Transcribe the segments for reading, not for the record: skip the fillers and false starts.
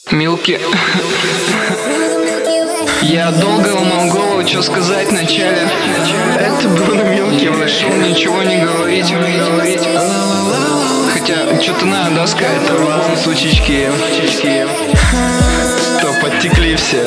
Милки. Я долго ломал голову, что сказать вначале. Это Бруно Милки, решил ничего не говорить. Хотя, что-то надо, да, сказать, в любом случае. То подтекли все.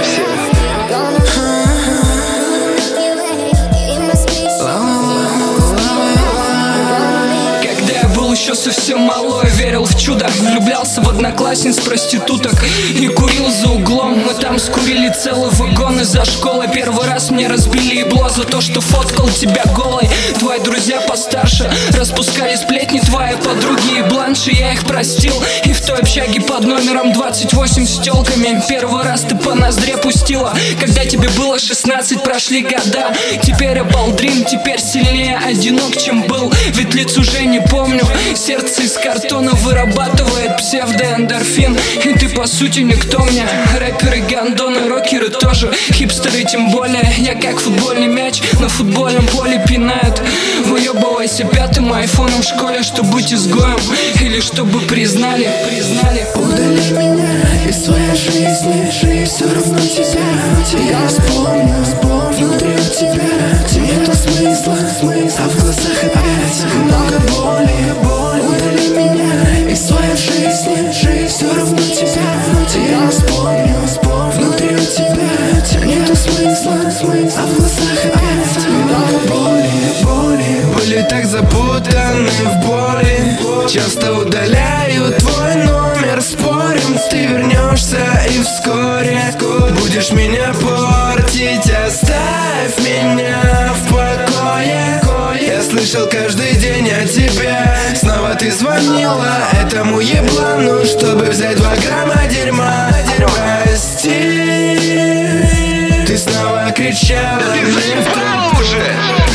Еще совсем малой, верил в чудо. Влюблялся в одноклассниц проституток и курил за углом. Мы там скурили целый вагон из-за школы. Первый раз мне разбили ебло за то, что фоткал тебя голой. Твои друзья постарше распускали сплетни, твои подруги и бланши. Я их простил, и в той общаге под номером 28 с тёлками первый раз ты по ноздре пустила. Когда тебе было 16, прошли года. Теперь я балдрин, теперь сильнее одинок, чем был. Ведь лиц уже не помню. Сердце из картона вырабатывает псевдоэндорфин. И ты по сути никто мне. Рэперы, гандоны, рокеры тоже. Хипстеры тем более. Я как футбольный мяч на футбольном поле пинают. Выебывайся пятым айфоном в школе, чтобы быть изгоем. Или чтобы признали. Удали меня из своей жизни. Все равно тебя я вспомню. Внутри у тебя нету смысла. А в глазах опять много боли. Удали меня из своей жизни. Все равно тебя я вспомню. Внутри у тебя нету смысла. А в глазах опять много боли. Были так запутаны в боли. Часто удаляю твой номер. Спорим, ты вернешься и вскоре будешь меня портить. Оставь меня в покое. Я слышал каждый день о тебе. Снова ты звонила этому еблану, чтобы взять 2 грамма дерьма. Прости, ты снова кричала мне в трубку уже.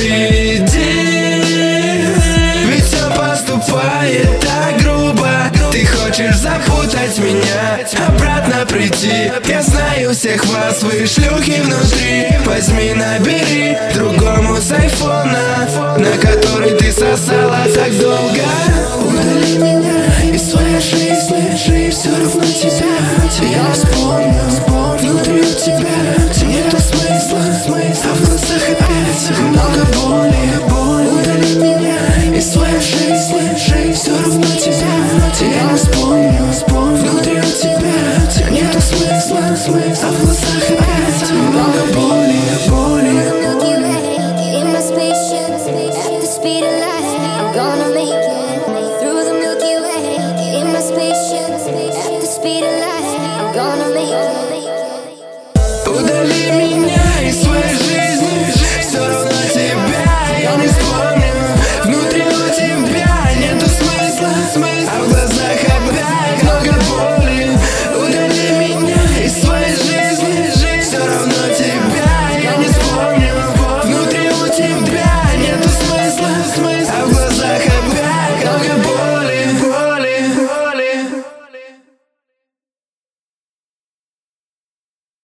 Приди, ведь все поступает так грубо. Ты хочешь запутать меня, обратно прийти. Я знаю всех вас, вы шлюхи внутри. Возьми, набери другому с айфона, на который ты сосала так долго. Удали меня из своей жизни. Все равно тебя я вспомню. Внутри у тебя нету смысла. А в глазах опять много боли. Удали меня из своей жизни. Все равно тебя я вспомню. Внутри у тебя нету смысла. А в